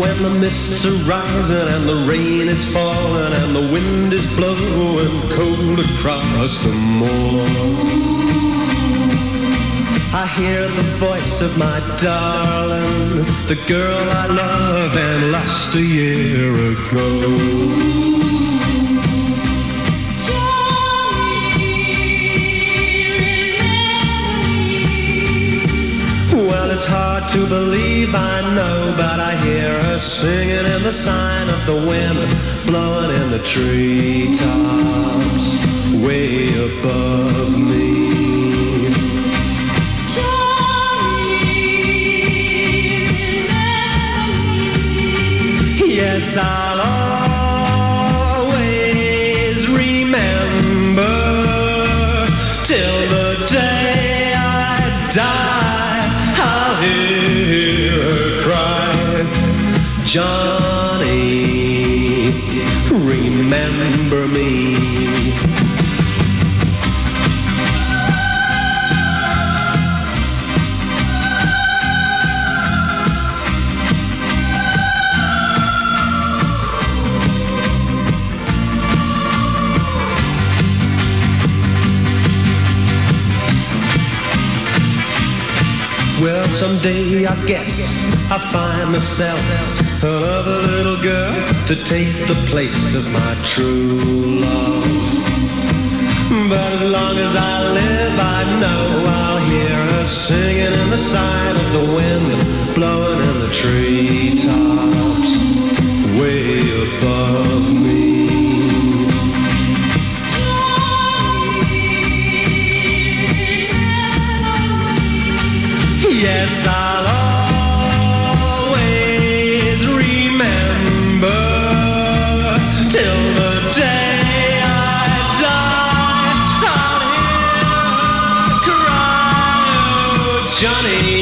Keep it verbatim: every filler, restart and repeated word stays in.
When the mists are rising and the rain is falling and the wind is blowing cold across the moor, I hear the voice of my darling, the girl I love and lost a year ago. Well, it's hard to believe, I know, but I hear her singing in the sign of the wind, blowing in the treetops way above me. Yes, I'll always remember till the day I die. I'll hear her cry, Johnny, remember me. Well, someday I guess I'll find myself another little girl to take the place of my true love. But as long as I live, I know I'll hear her singing in the sign of the wind, blowing in the treetops way above me. Yes, I'll always remember till the day I die. I'll hear her cry, oh, Johnny,